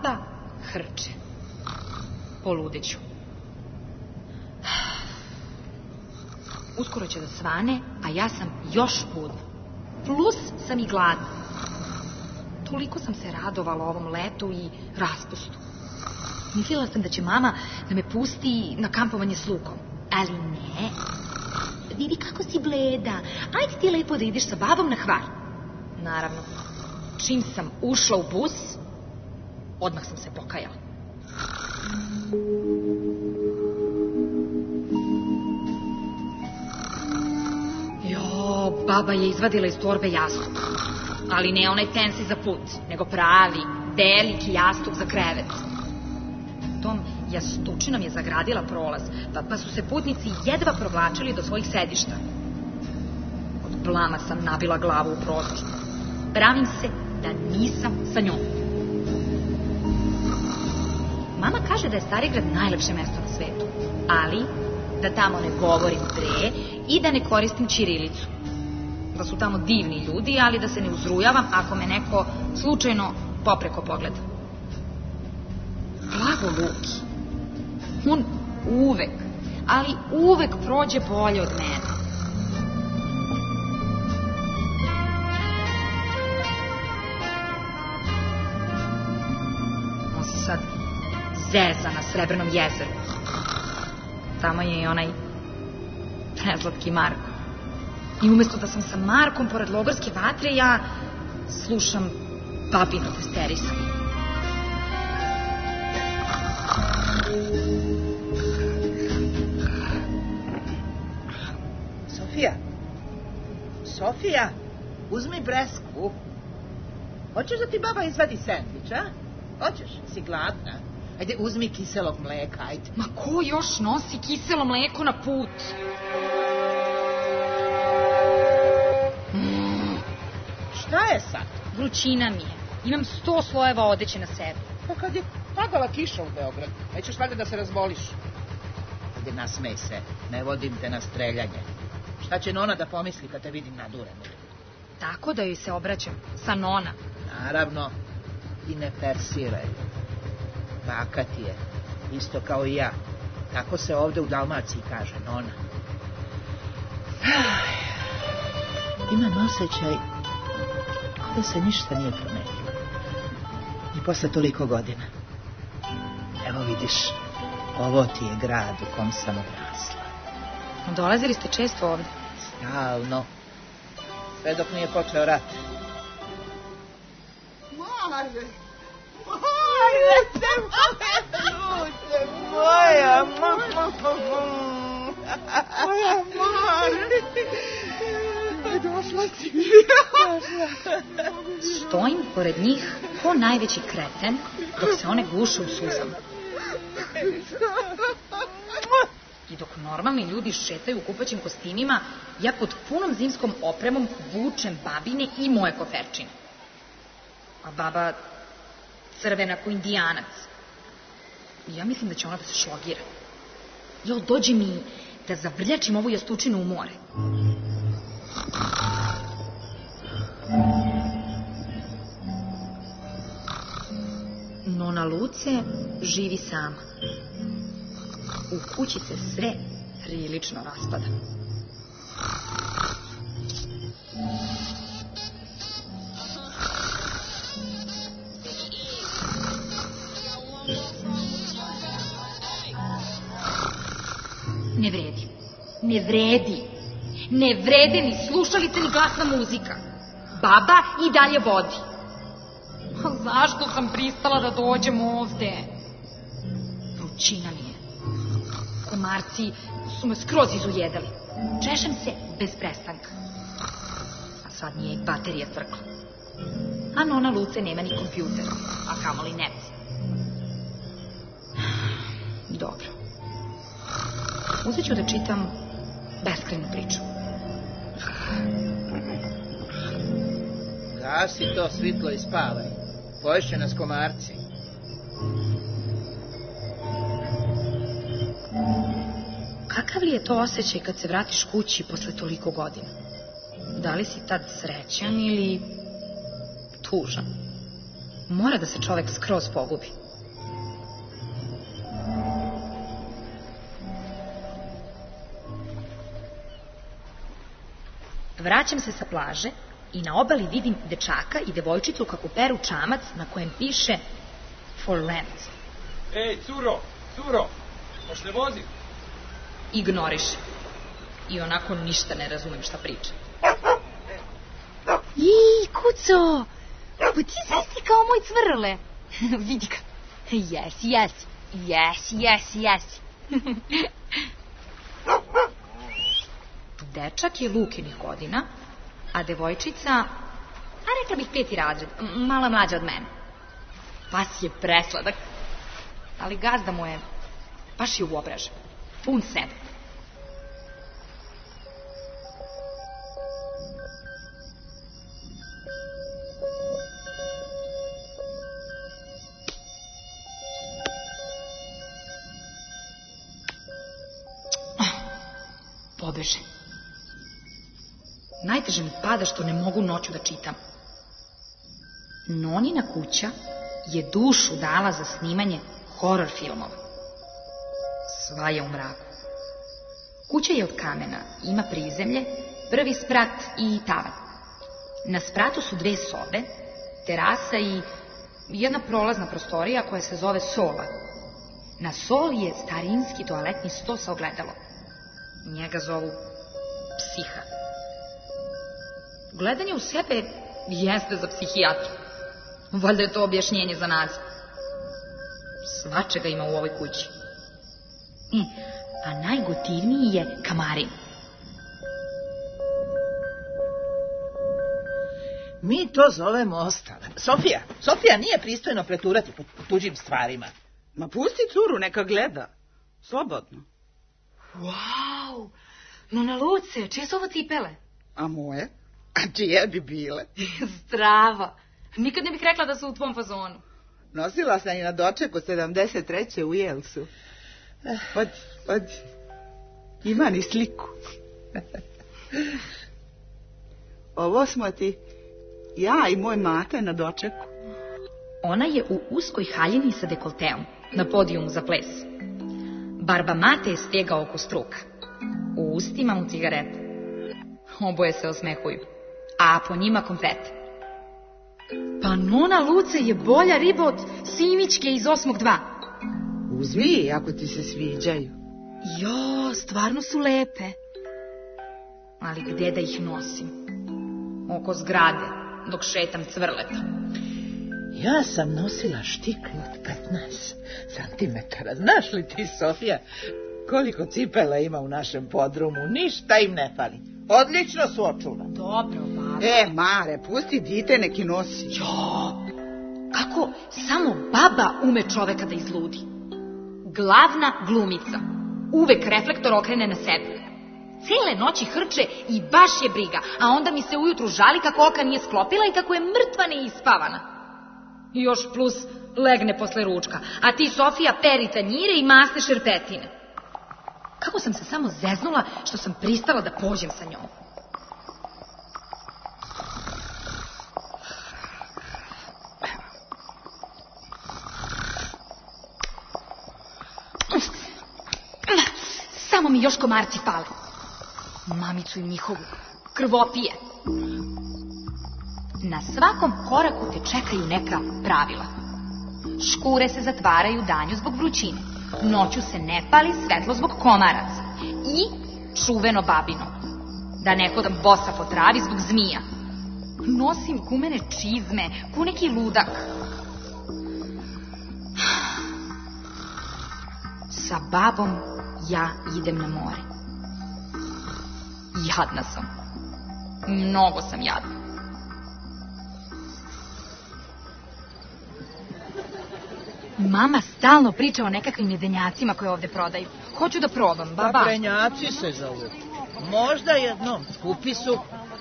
baba hrče. Poludeću. Uskoro će da svane, a ja sam još budna. Plus sam i gladna. Toliko sam se radovala ovom letu i raspustu. Mislila sam da će mama da me pusti na kampovanje s Lukom. Ali ne. Vidi kako si bleda. Ajde ti lepo da ideš sa babom na Hvar. Naravno, čim sam ušla u bus, odmah sam se pokajala. Baba je izvadila iz torbe jastuk. Ali ne onaj tensi za put, nego pravi, veliki jastuk za krevet. Tom jastučinom je zagradila prolaz, pa su se putnici jedva provlačili do svojih sedišta. Od blama sam nabila glavu u prozor. Pravim se da nisam sa njom. Mama kaže da je Starigrad najlepše mesto na svetu, ali da tamo ne govorim bre i da ne koristim ćirilicu. Da su tamo divni ljudi, ali da se ne uzrujavam ako me neko slučajno popreko pogleda. Blago Luki. On uvek, ali uvek prođe bolje od mene. On se sad zeza na Srebrnom jezeru. Tamo je i onaj prezlatki Marko. I umesto da sam sa Markom pored logorske vatre, ja slušam babino testerisanje. Sofija, uzmi bresku. Hoćeš da ti baba izvadi sendvič, a? Hoćeš? Si gladna? Ajde, uzmi kiselog mleka, ajde. Ma ko još nosi kiselo mleko na put? Šta je sad? Vrućina mi je. Imam 100 slojeva odeće na sebi. Pa kad je padala kiša u Beograd, nećeš valjda da se razboliš. Ajde, nasmej se, ne vodim te na streljanje. Šta će Nona da pomisli kad te vidim nadurenu? Tako da joj se obraćam, sa Nona. Naravno, i ne persiraj. Baka ti je, isto kao i ja. Tako se ovde u Dalmaciji kaže, Nona. Imam osjećaj da se ništa nije promenilo. I posle toliko godina. Evo vidiš, ovo ti je grad u kom sam odrasla. Dolazili ste često ovde? Stalno. Sve dok nije počeo rat. Marve! Moja Marve! Došla si. Stojim pored njih ko najveći kreten dok se one guše u suzama. I dok normalni ljudi šetaju u kupaćim kostimima, ja pod punom zimskom opremom vučem babine i moje koferčine. A baba crvena ko indijanac. I ja mislim da će ona da se šlogira. Jel, dođe mi da zavrljačim ovu jastučinu u more. Nona Luce živi sama. U kući se sve prilično raspada. Ne vredi. Ne vredi. Ne vrede ni slušalice ni glasna muzika. Baba i dalje vodi. A zašto sam pristala da dođem ovde? Vrućina mi je. Komarci su me skroz izujedali. Češem se bez prestanka. A sad nije i baterija crkla. A Nona Luce nema ni kompjuter, a kamoli net. Dobro. Uzet ću da čitam beskrajnu priču. Gasi to svitlo i spavaj. Poješće nas komarci. Kakav li je to osjećaj kad se vratiš kući posle toliko godina? Da li si tad srećan ili tužan? Mora da se čovek skroz pogubi. Vraćam se sa plaže i na obali vidim dečaka i devojčicu kako peru čamac na kojem piše For Land. Ej, curo, moš ne vozi? Ignoriše. I onako ništa ne razumem šta priča. Ej, kuco, pa ti si isti kao moj cvrle. Vidi ga. Jesi. Dečak je Lukinih godina, a devojčica, rekla bih 5. razred, malo mlađa od mene. Pas je presladak, ali gazda mu je baš je uobražen, pun sebe. Pobeže. Najteže mi pada što ne mogu noću da čitam. Nonina kuća je dušu dala za snimanje horor filmova. Sva je u mraku. Kuća je od kamena, ima prizemlje, prvi sprat i tavan. Na spratu su 2 sobe, terasa i jedna prolazna prostorija koja se zove sola. Na soli je starinski toaletni sto sa ogledalom. Njega zovu psiha. Gledanje u sebe jeste za psihijatru. Valjda je to objašnjenje za naziv. Svačega ima u ovoj kući. A najgotivniji je kamarin. Mi to zovemo ostanak. Sofija, nije pristojno preturati po tuđim stvarima. Ma pusti curu, neka gleda. Slobodno. Wow, Nona Luce, čije su ovo cipele? A moje? A čije bi bile? Zdravo. Nikad ne bih rekla da su u tvom fazonu. Nosila sam i na dočeku 73. u Jelsu. Odi. Ima ni sliku. Ovo smo ti ja i moj mate na dočeku. Ona je u uskoj haljini sa dekolteom, na podijumu za ples. Barba mate je stegao oko struka. U ustima mu cigareta. Oboje se osmehuju, a po njima konfete. Pa Nona Luce je bolja riba od simićke iz 8.2. Uzmi, ako ti se sviđaju. Jo, stvarno su lepe. Ali gde da ih nosim? Oko zgrade, dok šetam cvrleta. Ja sam nosila štiklu od 15 centimetara. Znaš li ti, Sofija, koliko cipela ima u našem podrumu? Ništa im ne fali. Odlično su očuvane. Dobro, baba. Mare, pusti dite neki nosi. Jo, kako samo baba ume čoveka da izludi. Glavna glumica. Uvek reflektor okrene na sebe. Cele noći hrče i baš je briga, a onda mi se ujutru žali kako oka nije sklopila i kako je mrtva neispavana. I još plus legne posle ručka, a ti, Sofija, peri tanjire i masne šerpetine. Kako sam se samo zeznula što sam pristala da pođem sa njom. Samo mi još komarci fale. Mamicu i njihovu krvopije. Na svakom koraku te čekaju neka pravila. Škure se zatvaraju danju zbog vrućine. Noću se ne pali svetlo zbog komaraca. I čuveno babino. Da ne hodam bosa po travi zbog zmija. Nosim gumene čizme, ko neki ludak. Sa babom ja idem na more. Jadna sam. Mnogo sam jadna. Mama stalno priča o nekakvim jedenjacima koje ovde prodaju. Hoću da probam, baba. Paprenjaci se zovu. Možda jednom, skupi su.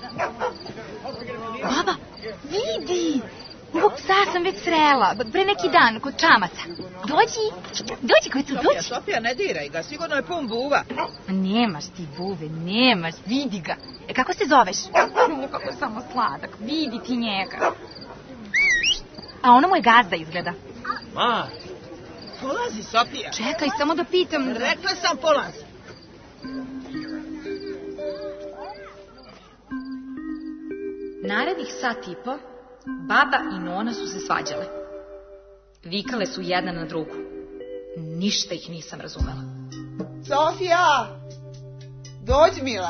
Baba, vidi! Ovog psa sam već srela, pre neki dan, kod čamaca. Dođi, kucu, dođi. Sofija, ne diraj ga, sigurno je pun buva. Nemaš ti buve, nemaš, vidi ga. Kako se zoveš? Kako je samo sladak, vidi ti njega. A ono mu je gazda izgleda. Ma, polazi, Sofija. Čekaj, samo da pitam. Rekla sam polazi. Narednih sat i po, baba i Nona su se svađale. Vikale su jedna na drugu. Ništa ih nisam razumela. Sofija! Dođi, mila.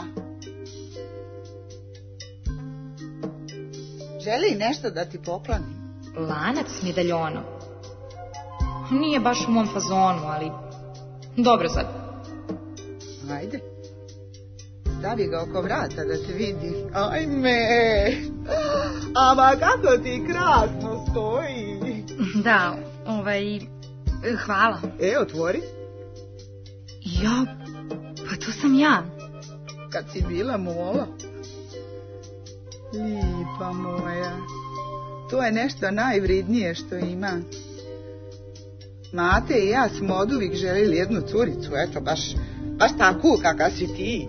Želi nešto da ti poklonim? Lanac s medaljonom. Nije baš u mom fazonu, ali dobro sad. Ajde. Stavi ga oko vrata da te vidi. Ajme! Ama kako ti krasno stoji. Da, hvala. Otvori. Ja, pa to sam ja. Kad si bila mola. Lipa moja. To je nešto najvridnije što ima. Mate i ja smo od uvijek želili jednu curicu. Eto, baš tako kakav si ti.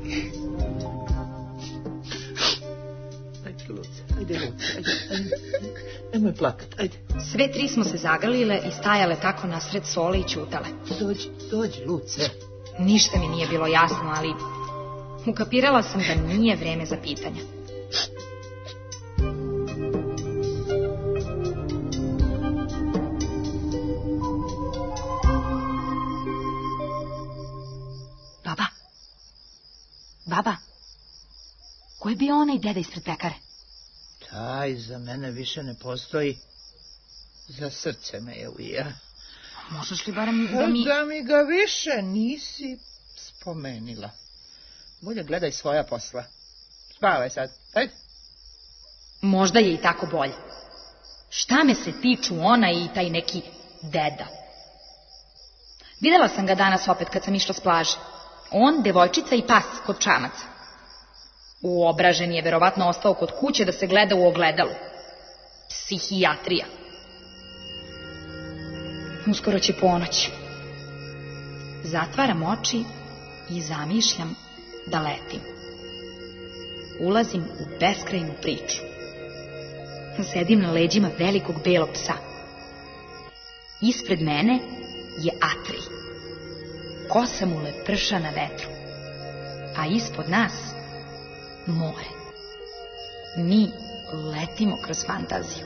Ajde, nemoj plakat, ajde. Sve tri smo se zagrlile i stajale tako nasred sole i ćutale. Dođi, Luce. Ništa mi nije bilo jasno, ali ukapirala sam da nije vreme za pitanja. Baba, ko je bio onaj deda ispred pekare? Taj za mene više ne postoji. Za srce me je ujeo. Možeš li barem da mi... Da mi ga više nisi spomenila. Bolje gledaj svoja posla. Spavaj sad, ajde. Možda je i tako bolje. Šta me se tiču ona i taj neki deda? Videla sam ga danas opet kad sam išla s plaže. On, devojčica i pas kod čamaca. Uobražen je verovatno ostao kod kuće da se gleda u ogledalu. Psihijatrija. Uskoro će ponoć. Zatvaram oči i zamišljam da letim. Ulazim u beskrajnu priču. Sedim na leđima velikog belog psa. Ispred mene je Atrij. Kosa mu leprša na vetru. A ispod nas more. Mi letimo kroz fantaziju.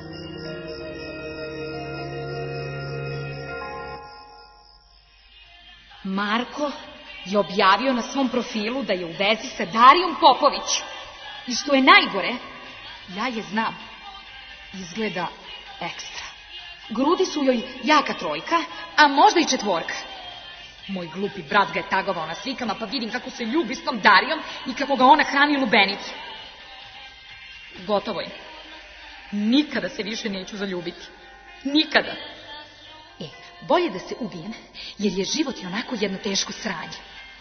Marko je objavio na svom profilu da je u vezi sa Darijom Popović. I što je najgore, ja je znam. Izgleda ekstra. Grudi su joj jaka 3, a možda i 4. Moj glupi brat ga je tagovao na slikama, pa vidim kako se ljubi s tom Darijom i kako ga ona hrani lubenicu. Gotovo je. Nikada se više neću zaljubiti. Nikada. Bolje da se ubijem, jer je život i onako jedno teško sranje.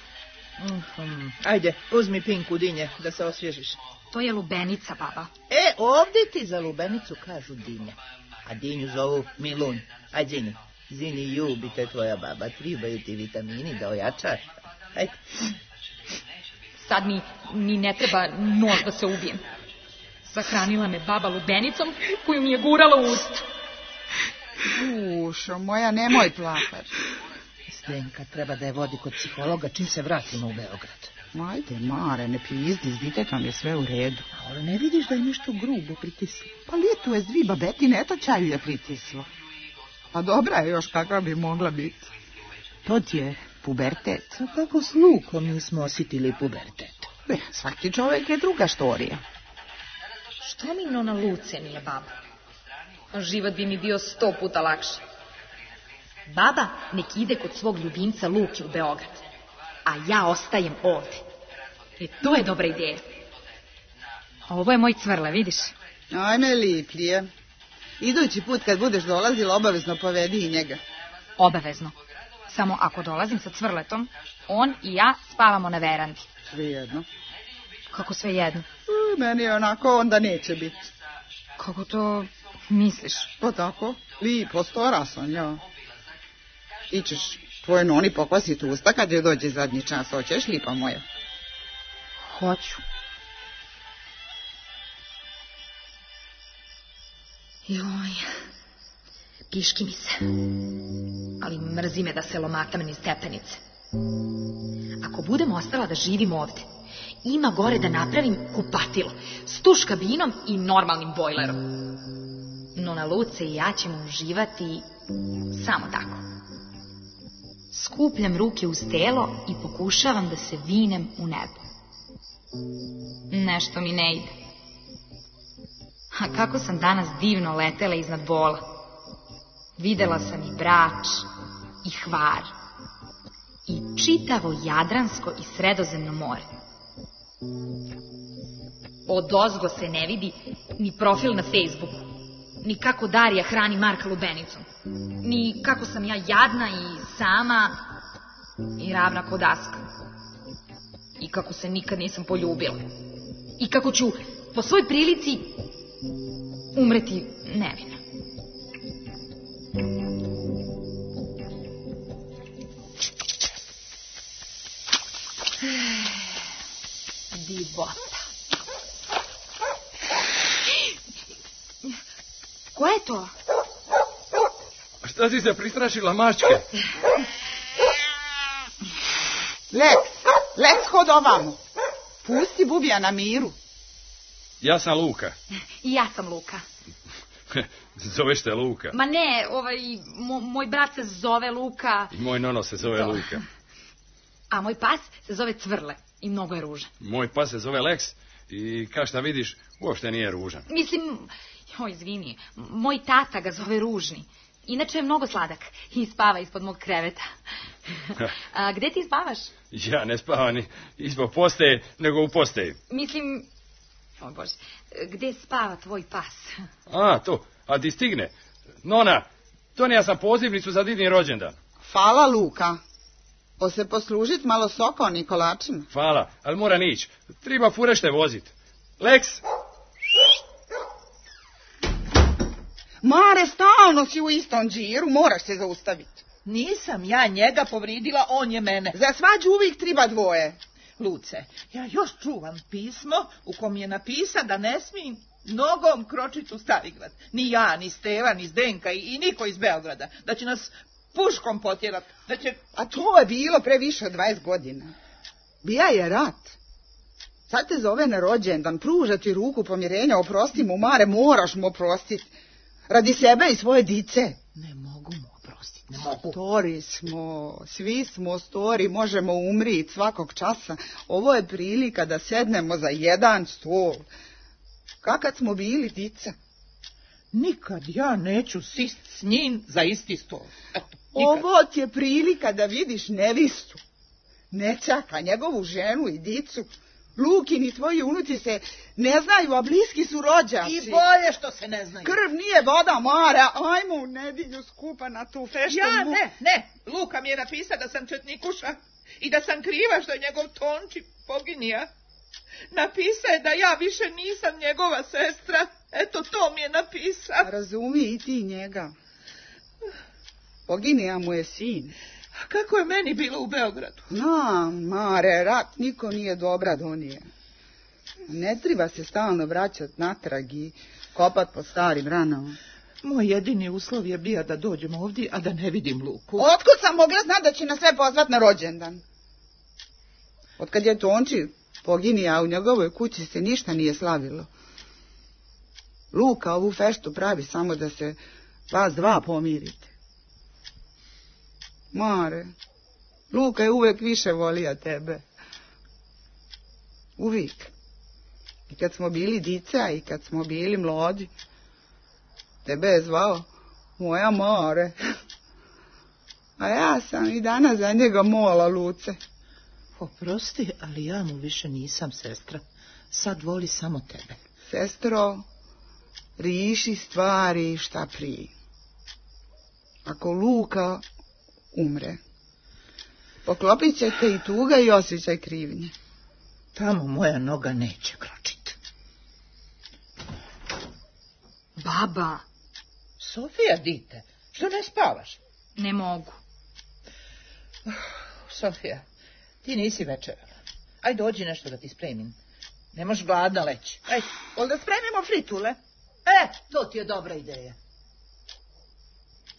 Ajde, uzmi pinku dinje da se osvježiš. To je lubenica, baba. Ovdje ti za lubenicu kažu dinja, a dinju zovu milunj. Ajde, Zini. Zini, ljubite tvoja baba, trebaju ti vitamini da ojačaš. Ajde. Sad mi ni ne treba nož da se ubijem. Sahranila me baba lubenicom koju mi je gurala u usta. Ušo moja, nemoj plakati. Zdenka treba da je vodi kod psihologa čim se vratimo u Beograd. Ajde, Mare, ne pizdi, s ditetom je sve u redu. Ali ne vidiš da je nešto grubo pritislo? Pa lijetu je zvi babetine, eto čaju je pritislo. Pa dobra je još kakva bi mogla biti. To ti je pubertet. A kako s Lukom nismo osjetili pubertet? Svaki čovjek je druga štorija. Što mi Nona Luce nije baba? Život bi mi bio 100 puta lakši. Baba nek ide kod svog ljubimca Luke u Beograd, a ja ostajem ovde. To je dobra ideja. A ovo je moj Cvrle, vidiš? Ajme, liplije. Idući put kad budeš dolazila, obavezno povedi i njega. Obavezno. Samo ako dolazim sa Cvrletom, on i ja spavamo na verandi. Svejedno. Kako svejedno? Meni onako onda neće biti. Kako to misliš? Pa tako, lipo, stora sam ja. Ti ćeš tvoje Noni pokvasiti usta kad joj dođe zadnji čas, hoćeš, lipa moja? Hoću. Joj, Kiški mi se. Ali mrzi me da se lomatam niz stepenice. Ako budem ostala da živim ovde, ima gore da napravim kupatilo s tuš kabinom i normalnim bojlerom. No na Luce i ja ćemo uživati samo tako. Skupljam ruke uz telo i pokušavam da se vinem u nebo. Nešto mi ne ide. A kako sam danas divno letela iznad Bola. Videla sam i Brač, i Hvar, i čitavo Jadransko i Sredozemno more. Odozgo se ne vidi ni profil na Facebooku, ni kako Darija hrani Marka lubenicom, ni kako sam ja jadna i sama i ravna ko daska. I kako se nikad nisam poljubila. I kako ću po svoj prilici umreti nevina. Divota. Ko je to? Šta si se pristrašila, mačke? Lex, hod ovamo. Pusti bubija na miru. Ja sam Luka. I ja sam Luka. Zoveš te Luka? Ma ne, moj brat se zove Luka. I moj nono se zove Luka. A moj pas se zove Cvrle i mnogo je ružan. Moj pas se zove Lex i kao šta vidiš, uopšte nije ružan. Mislim, izvini, moj tata ga zove Ružni. Inače je mnogo sladak i spava ispod mog kreveta. A gde ti spavaš? Ja ne spavam ni ispod posteje, nego u posteji. Mislim, Bože, gde spava tvoj pas? A ti stigne. Nona, donija sam pozivnicu za divni rođendan. Hvala, Luka. O se poslužit malo soka o Nikolačima. Hvala, ali mora nić. Treba furešte vozit. Lex! Mare, stalno si u istom džiru, moraš se zaustaviti. Nisam ja njega povridila, on je mene. Za svađu uvijek treba dvoje. Luce, ja još čuvam pismo u kom je napisan da ne smijem nogom kročiti u Starigrad. Ni ja, ni Steva, ni Zdenka i niko iz Beograda. Da će nas puškom potjerat. A to je bilo pre više od 20 godina. Bija je rat. Sad te zove na rođendan, pruža ti ruku pomirenja, oprosti mu, Mare, moraš mu oprostiti. Radi sebe i svoje dice. Ne mogu mu oprostiti, ne mogu. Stori smo, svi smo stori, možemo umriti svakog časa. Ovo je prilika da sednemo za jedan stol. Kakad smo bili dica? Nikad ja neću sist s njim za isti stol. Eto, ovo ti je prilika da vidiš nevistu. Nečaka, njegovu ženu i dicu. Lukin i tvoji unuci se ne znaju, a bliski su rođaci. I boje što se ne znaju. Krv nije voda, Mare, ajmo u nedjelju skupa na tu feštu. Ja ne, Luka mi je napisao da sam četnikuša i da sam kriva što je njegov Tonči poginija. Napisao je da ja više nisam njegova sestra. Eto, to mi je napisao. Razumi i ti njega. Poginija mu je sin. A kako je meni bilo u Beogradu? Mare, rat niko nije dobra donije. Ne treba se stalno vraćati natrag i kopat po starim ranama. Moj jedini uslov je bio da dođem ovdje, a da ne vidim Luku. Otkud sam mogla znati da će nas sve pozvat na rođendan? Otkad je Tonči poginija, a u njegovoj kući se ništa nije slavilo. Luka ovu feštu pravi samo da se vas dva pomirite. Mare, Luka je uvijek više volio tebe. Uvijek. I kad smo bili dica i kad smo bili mladi, tebe je zvao moja Mare. A ja sam i danas za njega mola, Luce. Oprosti, ali ja mu više nisam sestra. Sad voli samo tebe. Sestro, riši stvari šta prije. Ako Luka umre, poklopit će te i tuga i osjećaj krivnje. Tamo moja noga neće kročiti. Baba. Sofija, dite, što ne spavaš? Ne mogu. Sofija, ti nisi večerala. Aj, dođi nešto da ti spremim. Ne možeš gladna leći. Aj, da spremimo fritule? To ti je dobra ideja.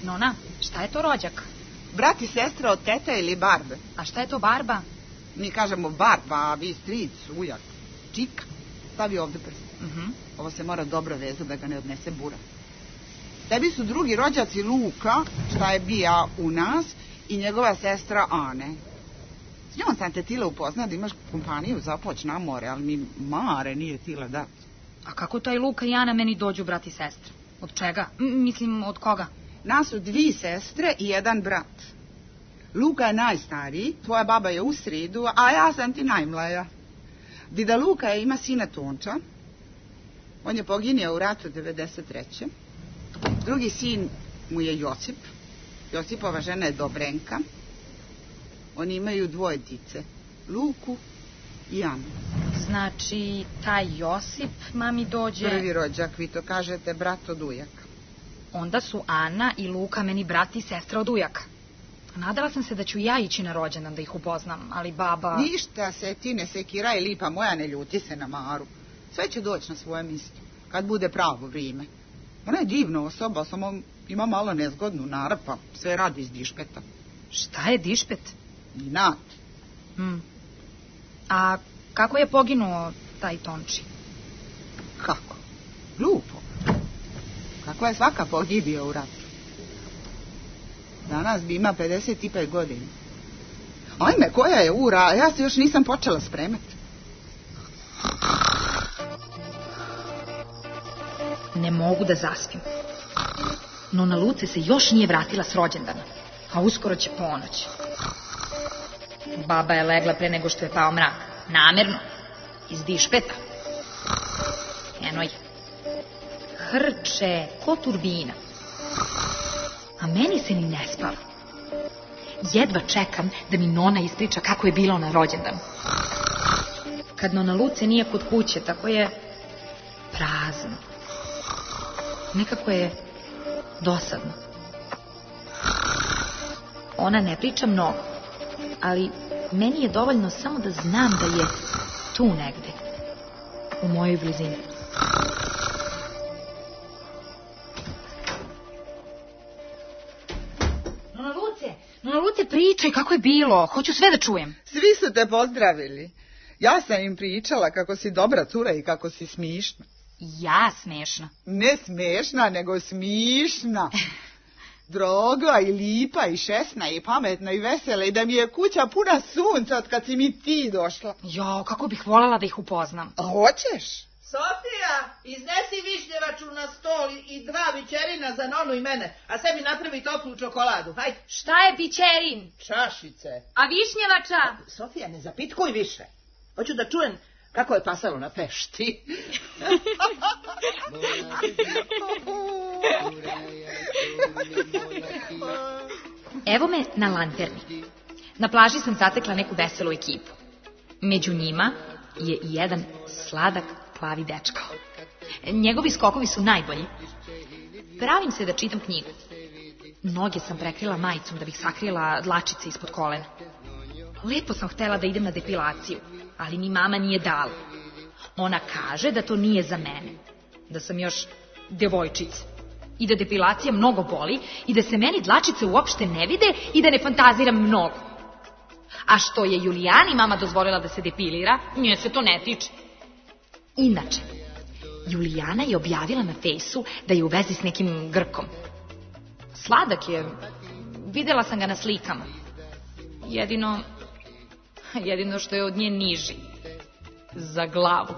Nona, šta je to rođak? Brat i sestra od tete ili barbe. A šta je to barba? Mi kažemo barba, a vi stric, ujak, čika. Stavi ovde prst. Ovo se mora dobro vezati da ga ne odnese bura. Tebi su drugi rođaci Luka, šta je bija u nas, i njegova sestra Ane. S njom sam te tila upoznala da imaš kompaniju za poć na more, ali mi mare nije tila da. A kako taj Luka i Ana meni dođu brat i sestra? Od čega? Mislim, od koga? Nas su 2 sestre i 1 brat. Luka je najstariji, tvoja baba je u sridu, a ja sam ti najmlaja. Dida Luka ima sina Tonča, on je poginio u ratu 93. Drugi sin mu je Josip, Josipova žena je Dobrenka. Oni imaju 2 dice, Luku i Anu. Znači, taj Josip mami dođe... Prvi rođak, vi to kažete, brat od ujaka. Onda su Ana i Luka meni brat i sestra od ujaka. Nadala sam se da ću ja ići na rođendan da ih upoznam, ali baba... Ništa se ti ne sekiraj, lipa moja, ne ljuti se na Maru. Sve će doći na svoje mjesto, kad bude pravo vrijeme. Ona je divna osoba, samo ima malo nezgodnu narav, pa sve radi iz dišpeta. Šta je dišpet? Inat. A kako je poginuo taj Tonči? Kako? Glupo. Kako je svaka pogibio u ratu. Danas bi ima 55 godina. Ajme, koja je ura, ja se još nisam počela spremati. Ne mogu da zaspim. Nona Luce se još nije vratila s rođendana, a uskoro će ponoć. Baba je legla pre nego što je pao mrak. Namerno. Iz dišpeta. Eno je. Hrče ko turbina. A meni se ni ne spava. Jedva čekam da mi Nona ispriča kako je bilo na rođendanu. Kad Nona Luce nije kod kuće, tako je prazno. Nekako je dosadno. Ona ne priča mnogo, ali meni je dovoljno samo da znam da je tu negde, u mojoj blizini. Nona Luce, pričaj kako je bilo, hoću sve da čujem. Svi su te pozdravili. Ja sam im pričala kako si dobra cura i kako si smišna. Ja smešna? Ne smešna, nego smišna. Droga i lipa i šesna i pametna i vesela i da mi je kuća puna sunca od kad si mi ti došla. Jo, kako bih voljela da ih upoznam. A hoćeš? Sofija, iznesi višnjevaču na stol i 2 bićerina za Nonu i mene, a sebi napravi toplu čokoladu. Hajde. Šta je bićerin? Čašice. A višnjevača? Sofija, ne zapitkuj više. Hoću da čujem kako je pasalo na Pešti. Evo me na lanterni. Na plaži sam zatekla neku veselu ekipu. Među njima je i jedan sladak plavi dečko. Njegovi skokovi su najbolji. Pravim se da čitam knjigu. Noge sam prekrila majicom da bih sakrila dlačice ispod kolena. Lepo sam htela da idem na depilaciju, ali mi mama nije dala. Ona kaže da to nije za mene, da sam još devojčica i da depilacija mnogo boli i da se meni dlačice uopšte ne vide i da ne fantaziram mnogo. A što je Julijani mama dozvolila da se depilira, nje se to ne tiče. Inače, Julijana je objavila na fejsu da je u vezi s nekim Grkom. Sladak je, videla sam ga na slikama. Jedino što je od nje niži. Za glavu.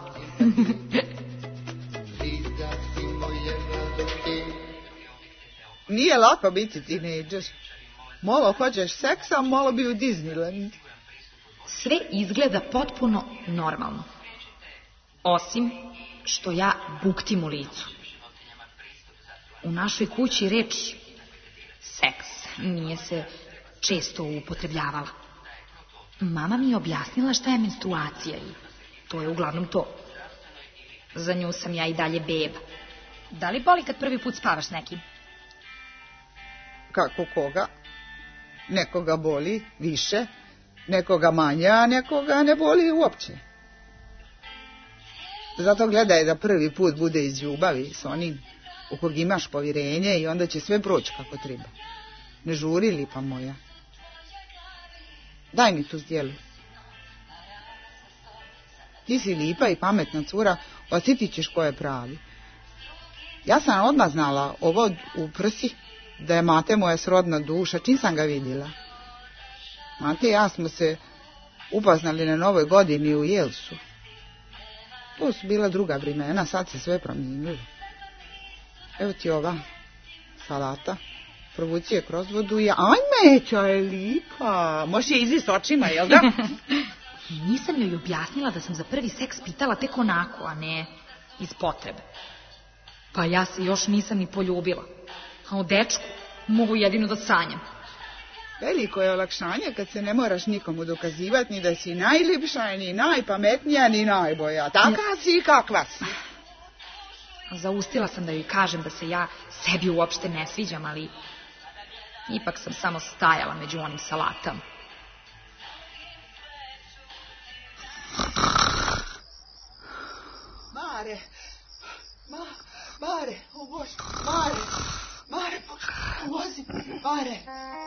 Nije lako biti tinejdžer. Malo hoćeš seksa, malo bi u Disneyland. Sve izgleda potpuno normalno. Osim što ja buktim u licu. U našoj kući reč seks nije se često upotrebljavala. Mama mi je objasnila šta je menstruacija i to je uglavnom to. Za nju sam ja i dalje beba. Da li boli kad prvi put spavaš s nekim? Kako koga? Nekoga boli više, nekoga manje, a nekoga ne boli uopće. Zato gledaj da prvi put bude iz ljubavi s onim u kog imaš povjerenje i onda će sve proći kako treba. Ne žuri, lipa moja. Daj mi tu zdjelu. Ti si lipa i pametna cura, osjetit ćeš ko je pravi. Ja sam odmah znala ovo u prsi, da je Mate moja srodna duša, čim sam ga vidjela. Mate i ja smo se upoznali na Novoj godini u Jelsu. To su bila druga vremena, sad se sve promijenilo. Evo ti ova salata, provuci je kroz vodu i ajmeća je lipa. Možeš je izvist očima, jel da? Nisam joj objasnila da sam za prvi seks pitala tek onako, a ne iz potrebe. Pa ja se još nisam ni poljubila. A o dečku mogu jedino da sanjam. Veliko je olakšanje kad se ne moraš nikomu dokazivati ni da si najljepša, ni najpametnija, ni najbolja. Taka si i kakva si. Zaustila sam da joj kažem da se ja sebi uopšte ne sviđam, ali ipak sam samo stajala među onim salatama. Mare, o Bože, Mare, pomozi, Mare.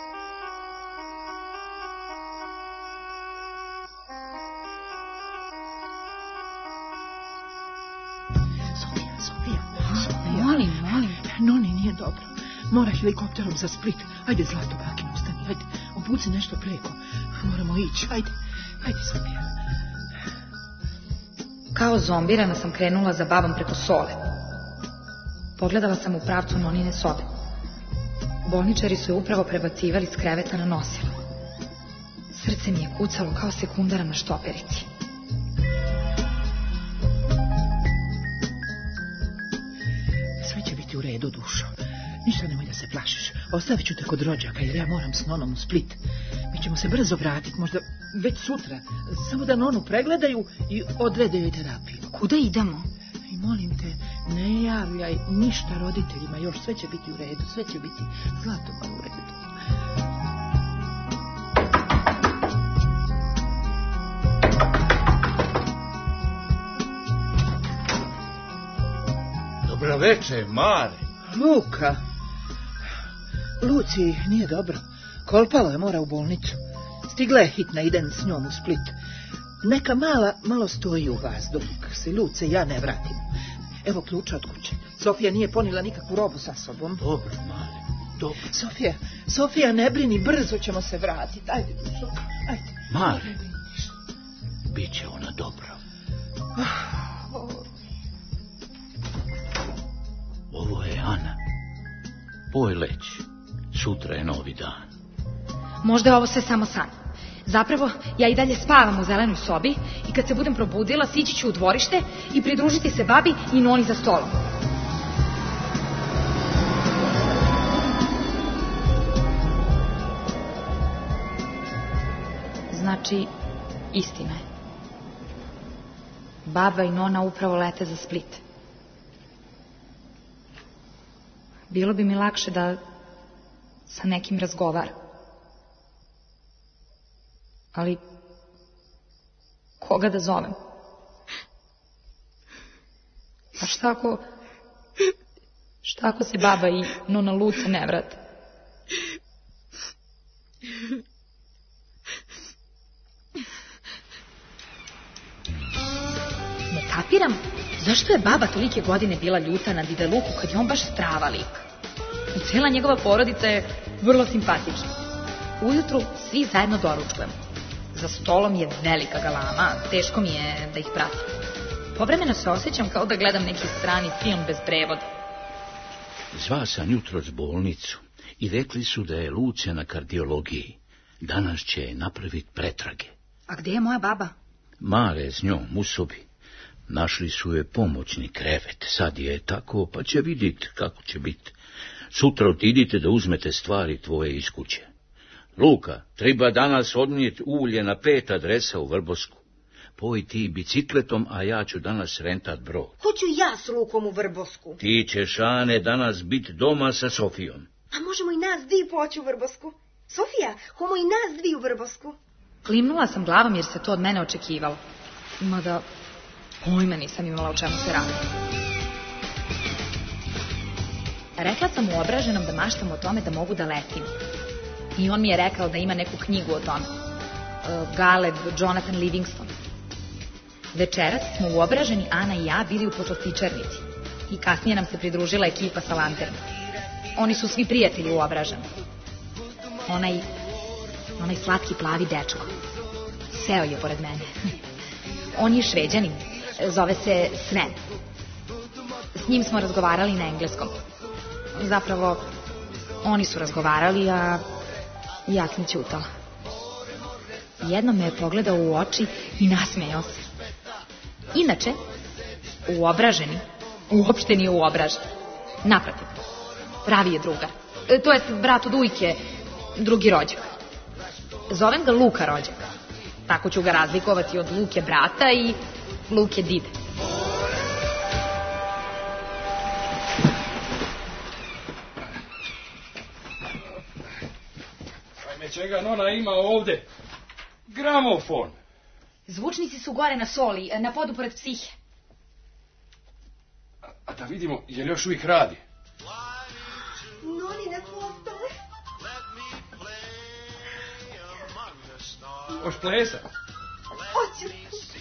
Sofija. Molim. Noni nije dobro. Mora helikopterom za Split. Ajde, Zlato, bakin, ustani, ajde. Obuci nešto preko. Moramo ići, ajde, Sofija. Kao zombirana sam krenula za babom preko Sole. Pogledala sam u pravcu Nonine sobe. Bolničari su je upravo prebacivali s kreveta na nosilo. Srce mi je kucalo kao sekundara na štoperici. Sve će biti u redu, dušo. Ništa nemoj da se plašiš. Ostavit ću te kod rođaka jer ja moram s Nonom u Split. Mi ćemo se brzo vratiti, možda već sutra. Samo da Nonu pregledaju i odrede joj terapiju. Kuda idemo? I molim te, ne javljaj ništa roditeljima, još sve će biti u redu, sve će biti Zlato u redu. Dobro večer, Mare. Luka. Luci nije dobro. Kolpalo je, mora u bolnicu. Stigla je hitna, idem s njom u Split. Neka malo stoji u vas dok se Luce ja ne vratim. Evo ključa od kuće. Sofija nije ponila nikakvu robu sa sobom. Dobro, Mare, dobro. Sofija, ne brini, brzo ćemo se vratiti. Ajde, dušo, ajde. Mare, bit će ona dobro. Ovo je Ana. Poj leć. Sutra je novi dan. Možda je ovo sve samo san. Zapravo, ja i dalje spavam u zelenoj sobi i kad se budem probudila, sići ću u dvorište i pridružiti se babi i Noni za stolom. Znači, istina je. Baba i Nona upravo lete za Split. Bilo bi mi lakše da sa nekim razgovaram. Ali koga da zovem? A šta ako se baba i Nona Luce ne vrate? Ne kapiram zašto je baba tolike godine bila ljuta na Dide Luku kad je on baš strava lik. I cijela njegova porodica je vrlo simpatična. Ujutru svi zajedno doručkujemo. Za stolom je velika galama, teško mi je da ih pratim. Povremeno se osjećam kao da gledam neki strani film bez prevoda. Zvao sam jutros bolnicu i rekli su da je Luce na kardiologiji. Danas će napraviti pretrage. A gdje je moja baba? Mare je s njom u sobi. Našli su je pomoćni krevet. Sad je tako, pa će vidjeti kako će biti. Sutra otidite da uzmete stvari tvoje iz kuće. Luka, treba danas odnijeti ulje na 5 adresa u Vrbosku. Poj ti bicikletom, a ja ću danas rentat brod. Hoću ja s Lukom u Vrbosku. Ti ćeš, Ane, danas biti doma sa Sofijom. A možemo i nas dvi poći u Vrbosku? Sofija, homo i nas dvi u Vrbosku? Klimnula sam glavom jer se to od mene očekivalo. Mada pojma nisam imala o čemu se radi. Rekla sam mu Obraženom da maštam o tome da mogu da letim. I on mi je rekao da ima neku knjigu o tome. Galeb Jonathan Livingston. Večeras smo u Obraženi, Ana i ja, bili u poslastičarnici. I kasnije nam se pridružila ekipa sa lanternom. Oni su svi prijatelji u Obraženu. Onaj slatki plavi dečko. Seo je pored mene. On je Šveđanin. Zove se Sven. S njim smo razgovarali na engleskom. Zapravo, oni su razgovarali, a ja sam ćutala. Jednom me je pogledao u oči i nasmejao se. Inače, u Obraženi uopšte nije uobražen. Naprotiv, pravi je drugar. To jest brat od ujke, drugi rođak. Zovem ga Luka rođak. Tako ću ga razlikovati od Luke brata i Luke dide. Ajme, čega nona ima ovde? Gramofon. Zvučnici su gore na soli, na podu pored psihe. A da vidimo, je li još uvijek radi? Noni ne postoje. Hoš plesa? Hoću.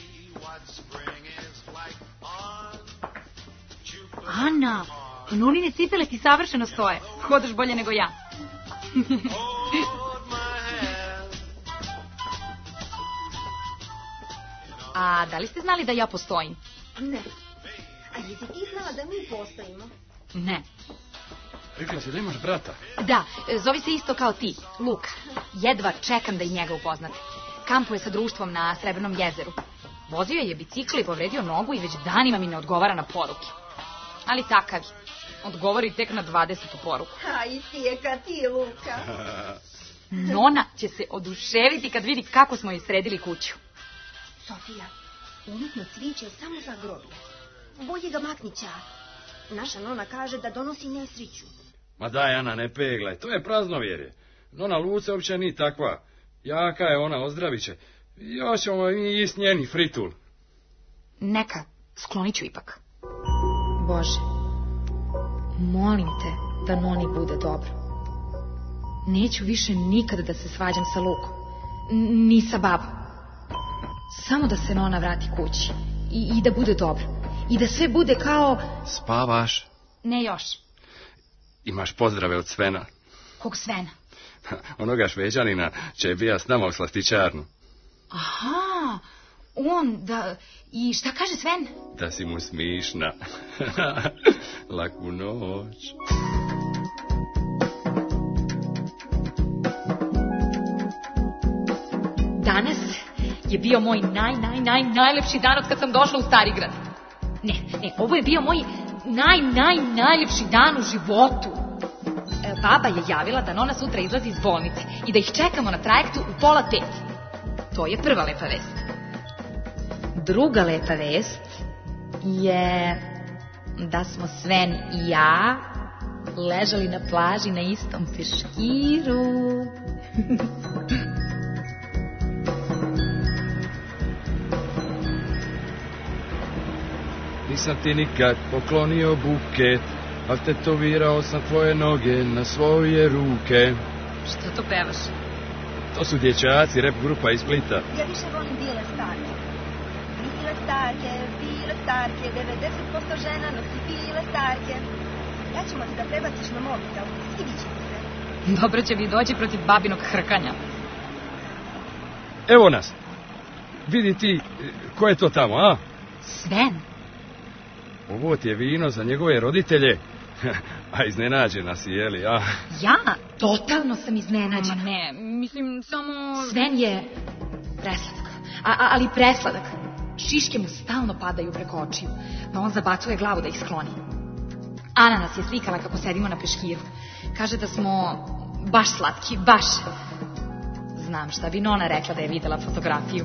Ana, Nonine cipele ti savršeno stoje. Hodaš bolje nego ja. A da li ste znali da ja postojim? Ne. A jesi ti znala da mi postojimo? Ne. Rekla si da imaš brata. Da, zovi se isto kao ti, Luka. Jedva čekam da i njega upoznate. Kampuje sa društvom na Srebrnom jezeru. Vozio je bicikl i povredio nogu i već danima mi ne odgovara na poruke. Ali takav je. Odgovori tek na 20. poruku. A i ti je kad ti, Luka. Nona će se oduševiti kad vidi kako smo joj sredili kuću. Sofija, umjetno cvijeće samo za groblje. Bolje ga makni ćar. Naša nona kaže da donosi nesriću. Ma daj, Ana, ne peglaj, to je praznovjerje. Nona Luce uopće nije takva. Jaka je ona, ozdravit će. Još ćemo i ist njeni fritul. Neka, sklonit ću ipak. Bože, molim te da Noni bude dobro. Neću više nikada da se svađam sa Lukom. Ni sa babom. Samo da se Nona vrati kući. I da bude dobro. I da sve bude kao... Spavaš? Ne još. Imaš pozdrave od Svena. Kog Svena? Onoga Šveđanina će bija s nama u slastičarnu. Aha, on da... I šta kaže Sven? Da si mu smišna. Laku noć. Danas je bio moj najlepši dan od kad sam došla u Starigrad. Ne, ovo je bio moj najljepši dan u životu. Baba je javila da Nona sutra izlazi iz bolnice i da ih čekamo na trajektu u 4:30. To je prva lepa vest. Druga lepa vest je da smo Sven i ja ležali na plaži na istom peškiru. Nisam ti nikad poklonio buket, a tetovirao sam tvoje noge na svoje ruke. Što to pevaš? To su dječaci, rap grupa iz Splita. Ja više volim bile starke. Bile starke, 90% žena nosi bile starke. Ja ćemo ti da prebaciš na mobitel, svidit će mi se. Dobro će mi doći protiv babinog hrkanja. Evo nas. Vidi ti, ko je to tamo, a? Sven. Ovo ti je vino za njegove roditelje. A iznenađena si, jeli, a? Ja? Totalno sam iznenađena. Ma ne, mislim samo... Sven je presladak, ali presladak. Šiške mu stalno padaju preko očiju, pa on zabacuje glavu da ih skloni. Ana nas je slikala kako sedimo na peškiru. Kaže da smo baš slatki, baš. Znam šta bi Nona rekla da je videla fotografiju.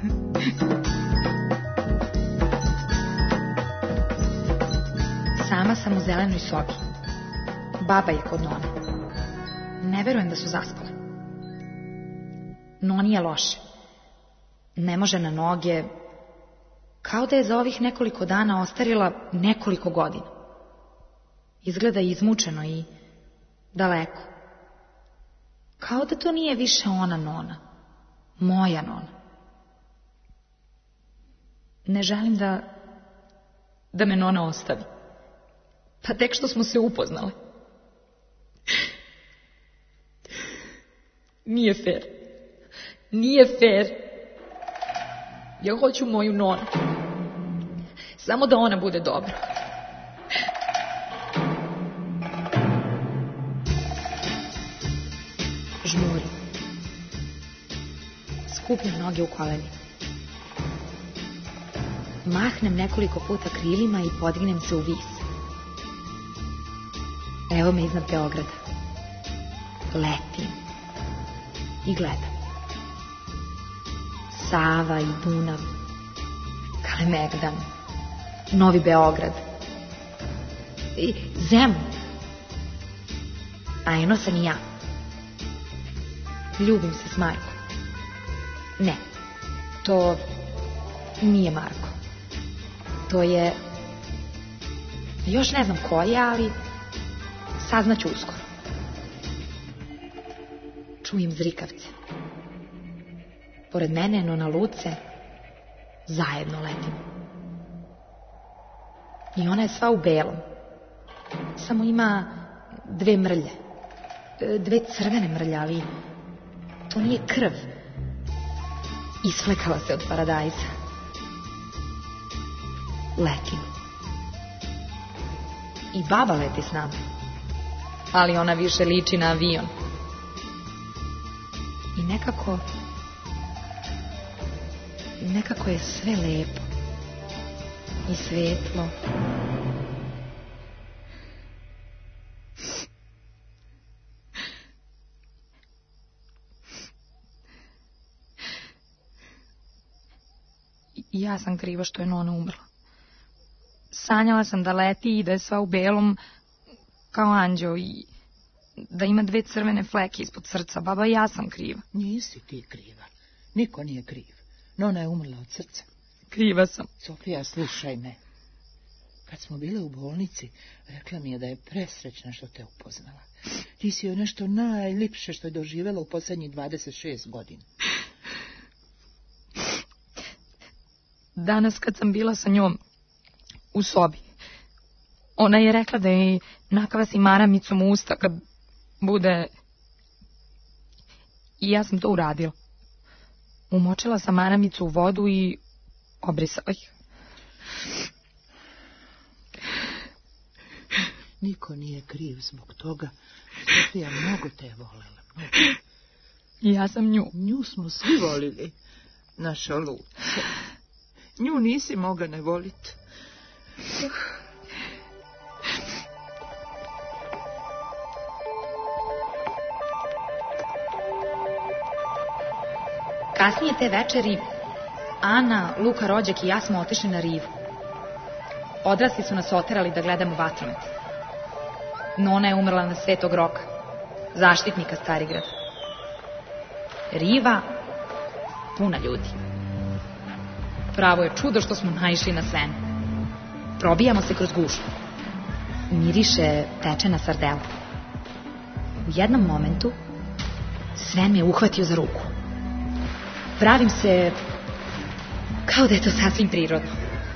Sama sam u zelenoj sobi. Baba je kod None. Ne verujem da su zaspale. Noni je loše. Ne može na noge. Kao da je za ovih nekoliko dana ostarila nekoliko godina. Izgleda izmučeno i daleko. Kao da to nije više ona Nona. Moja Nona. Ne želim da me Nona ostavi. Pa tek što smo se upoznali. Nije fair. Nije fair. Ja hoću moju Nonu. Samo da ona bude dobra. Žmurim. Skupljam noge u koleni. Mahnem nekoliko puta krilima i podignem se u vis. Evo me iznad Beograda. Letim. I gledam. Sava i Dunav. Kalemegdan. Novi Beograd. I Zemun. A eno sam i ja. Ljubim se s Markom. Ne, to nije Marko. To je... Još ne znam ko je, ali saznaću uskoro. Čujem zrikavce. Pored mene, Nona Luce, zajedno letimo. I ona je sva u belom. Samo ima 2 mrlje. 2 crvene mrlje, ali to nije krv. Isflekala se od paradajza. Letim. I baba leti s nama. Ali ona više liči na avion. I nekako je sve lepo. I svetlo. Ja sam kriva što je Nona umrla. Sanjala sam da leti i da je sva u belom kao anđeo i da ima 2 crvene fleke ispod srca. Baba, ja sam kriva. Nisi ti kriva. Niko nije kriv. Nona je umrla od srca. Kriva sam. Sofija, slušaj me. Kad smo bile u bolnici, rekla mi je da je presrećna što te upoznala. Ti si joj nešto najlipše što je doživjela u posljednjih 26 godina. Danas kad sam bila sa njom u sobi, ona je rekla da je nakvasi maramicom u usta kad bude... I ja sam to uradila. Umočila sam maramicu u vodu i obrisala ih. Niko nije kriv zbog toga. Sofija, mnogo te je volela. Mnogo. I ja sam nju. Nju smo svi volili, naša Luce. Nju nisi mogla ne voliti. Kasnije te večeri Ana, Luka Rođak i ja smo otišli na rivu. Odrasli su nas oterali da gledamo vatromet. Nona je umrla na Svetog Roka, zaštitnika Starigrada. Riva puna ljudi. Pravo je čudo što smo naišli na Sven. Probijamo se kroz gužvu. Miriše pečena sardela. U jednom momentu Sven me je uhvatio za ruku. Pravim se kao da je to sasvim prirodno.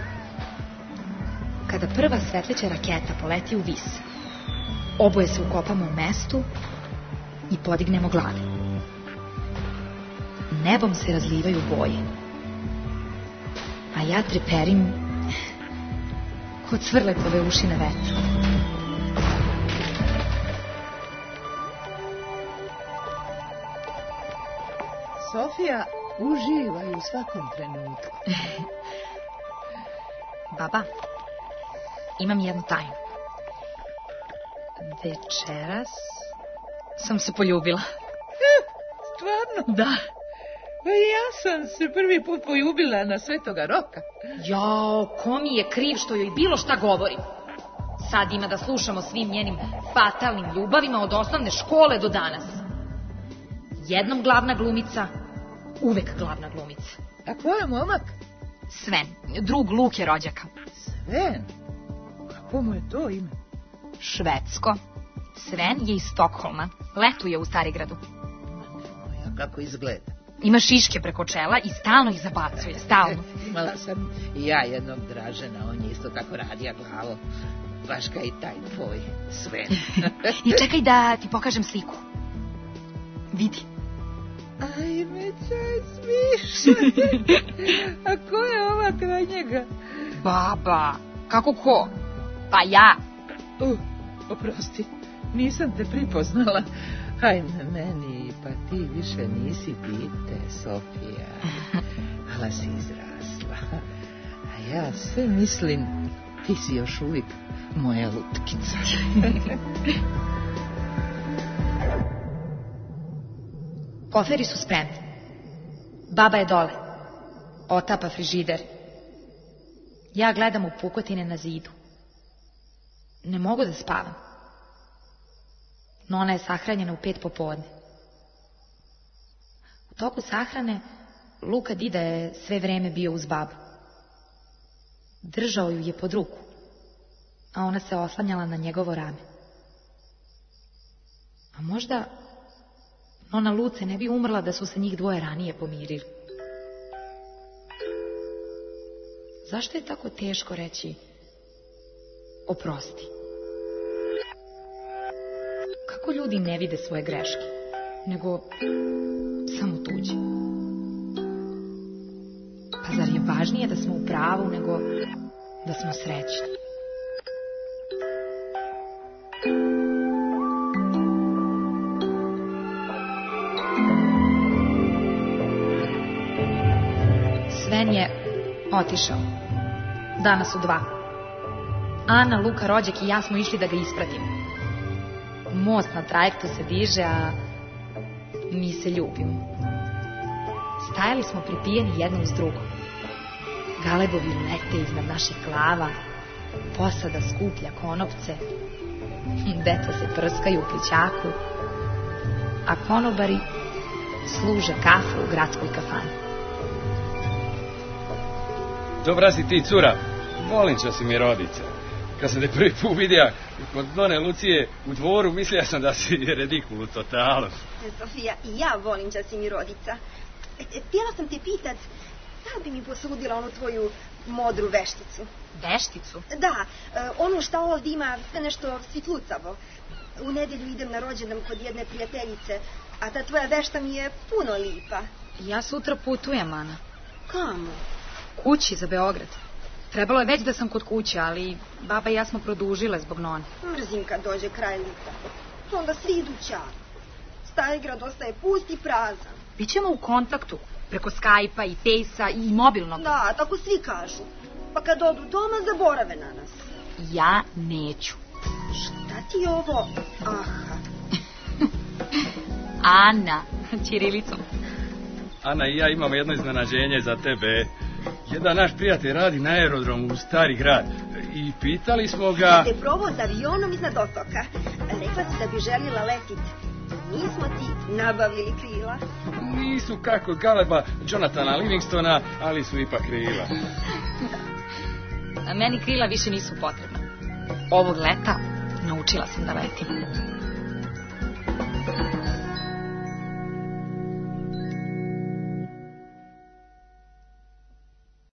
Kada prva svetleća raketa poleti u vis, oboje se ukopamo u mestu i podignemo glave. Nebom se razlivaju boje, a ja treperim kod cvrletove uši na vetru. Sofija, uživaj u svakom trenutku. Baba, imam jednu tajnu. Večeras sam se poljubila. Stvarno? Da. Pa ja sam se prvi put poljubila na Svetoga Roka. Jao, ko mi je kriv što joj bilo šta govorim? Sad ima da slušamo svim njenim fatalnim ljubavima od osnovne škole do danas. Jednom glavna glumica, uvek glavna glumica. A ko je momak? Sven, drug Luke Rođaka. Sven? Kako mu je to ime? Švedsko. Sven je iz Stokholma. Letuje u Starigradu. A kako izgleda? Ima šiške preko čela i stalno ih zabacuje, stalno. Imala sam i ja jednog Dražena, on je isto tako radija glavo. Baš kao i taj tvoj Sven. I čekaj da ti pokažem sliku. Vidi. Ajme, čaj, smišno. A ko je ova kraj njega? Baba. Kako ko? Pa ja. Oprosti, nisam te pripoznala. Hajme meni, pa ti više nisi dite, Sofija. Ala si izrasla. A ja sve mislim, ti si još uvijek moja lutkica. Koferi su spremni. Baba je dole. Otapa frižider. Ja gledam u pukotine na zidu. Ne mogu da spavam. Nona je sahranjena u 5 popodne. U toku sahrane Luka dida je sve vreme bio uz babu. Držao ju je pod ruku, a ona se oslanjala na njegovo rame. A možda Nona Luce ne bi umrla da su se njih dvoje ranije pomirili. Zašto je tako teško reći oprosti? Kako ljudi ne vide svoje greške, nego samo tuđe? Pa zar je važnije da smo u pravu nego da smo srećni? Sven je otišao. Danas u 2. Ana, Luka, rođak i ja smo išli da ga ispratimo. Most na trajektu se diže, a mi se ljubimo. Stajali smo pripijeni jedno uz drugo. Galebovi lete iznad naših glava, posada skuplja konopce, deca se prskaju u plićaku, a konobari služe kafu u gradskoj kafani. Dobra si ti, cura. Volinča si mi rodica. Kad sam te prvi put vidio kod None Lucije u dvoru, mislio sam da si redikul u totalu. Sofija, i ja volim da si mi rodica. Htjela sam te pitat, da bi mi posudila onu tvoju modru vešticu? Vešticu? Da, ono što ovdje ima sve nešto svitlucavo. U nedelju idem na rođendan kod jedne prijateljice, a ta tvoja vešta mi je puno lipa. Ja sutra putujem, Ana. Kamo? Kući za Beograd. Trebalo je već da sam kod kuće, ali baba i ja smo produžile zbog None. Mrzim kad dođe kraj lita. Onda svi idu ćao. Starigrad ostaje pust i prazan. Bićemo u kontaktu, preko Skype-a i Face-a i mobilnog. Da, tako svi kažu. Pa kad odu doma, zaborave na nas. Ja neću. Šta ti je ovo? Aha. Ana, ćirilicom. Ana i ja imamo jedno iznenađenje za tebe. Jedan naš prijatelj radi na aerodromu u Stari Grad i pitali smo ga... Te probao s avionom iznad otoka. Rekla si da bi željela letiti. Nismo ti nabavili krila. Nisu kako galeba Jonathana Livingstona, ali su ipak krila. A meni krila više nisu potrebna. Ovog leta naučila sam da letim.